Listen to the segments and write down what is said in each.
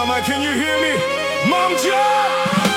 Mama, can you hear me? Mom, John!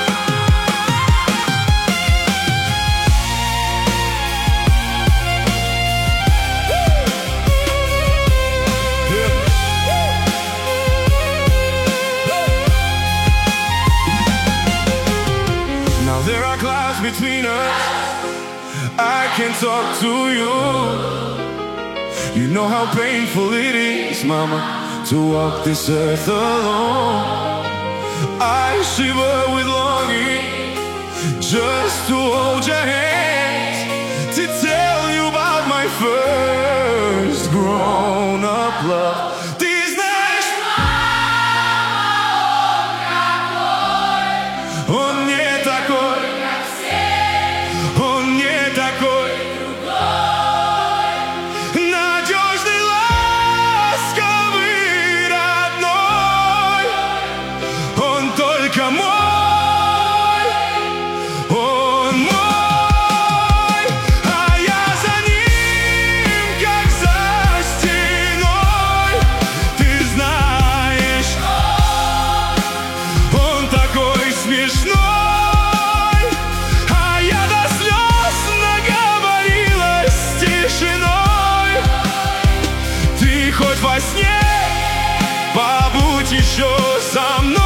Now there are clouds between us. I can talk to you. You know how painful it is, Mama, to walk this earth alone. I shiver with longing just to hold your hands, to tell you about my first grown-up love. Он не такой, как все. Он не такой, другой. Надежный, ласковый, родной. Он только мой. Он мой. А я за ним, как за стеной. Ты знаешь, он такой смешной. Хоть во сне побудь еще со мной.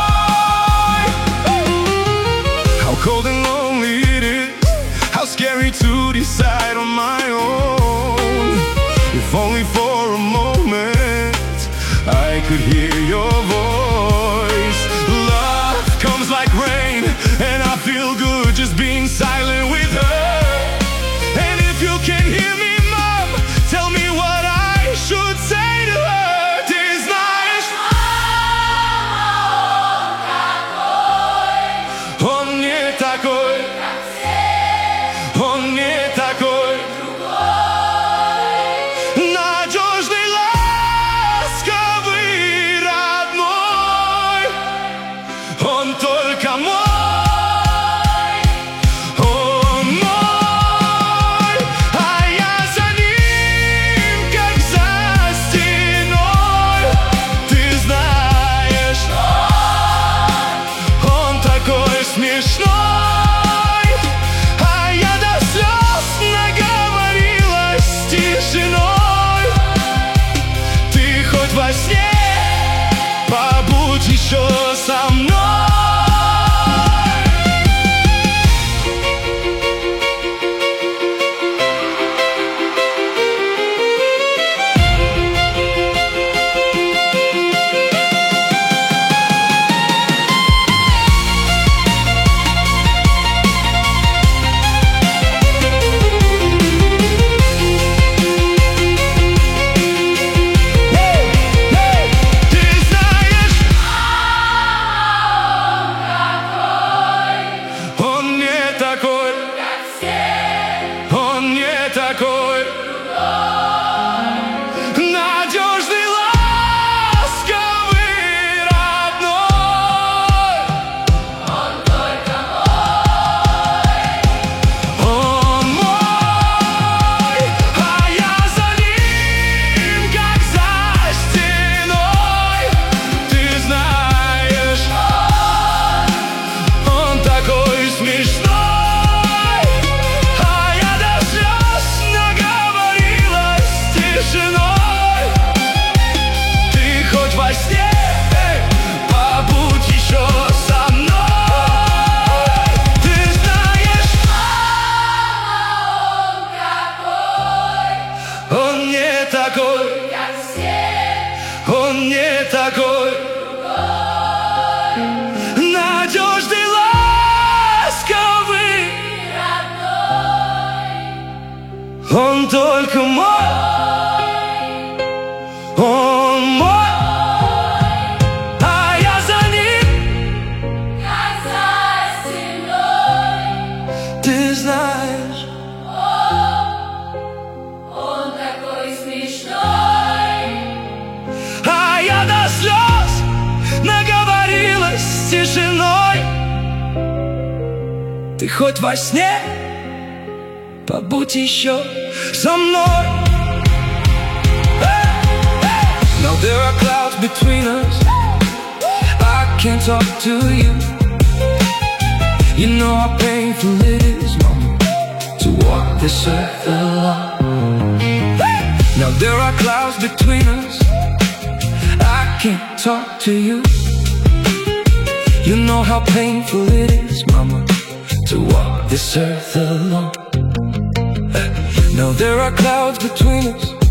How cold and lonely it is, how scary to decide on my own. If only for a moment I could hear your voice. Love comes like rain, and I feel good just being silent with her. And if you can hear me, Mom, tell me what I should say to her. Ты знаешь, он не такой, как все. Он не такой, другой. Надежный, ласковый, родной. Он только мой. Смешной, а я до слез наговорилась тишиной. Ты хоть во сне побудь еще со мной. Он не такой, надежный, ласковый, родной. Он только мой. Он мой, а я за ним, как за стеной. Ты знаешь, он такой смешной. Ты хоть во сне побудь еще со мной. Ты знаешь, он не такой, как все. Он не такой, другой. Надежный, ласковый, родной. Он только мой. Он мой, а я за ним, как за стеной. Ты знаешь, он такой смешной, а я до слез наговорилась тишиной. Ты хоть во сне побудь еще со мной. Now there are clouds between us. can't talk to you. You know how painful it is, mama, to walk this earth alone. Now there are clouds between us, I can't talk to you. You know how painful it is, mama, to walk this earth alone. Now there are clouds between us,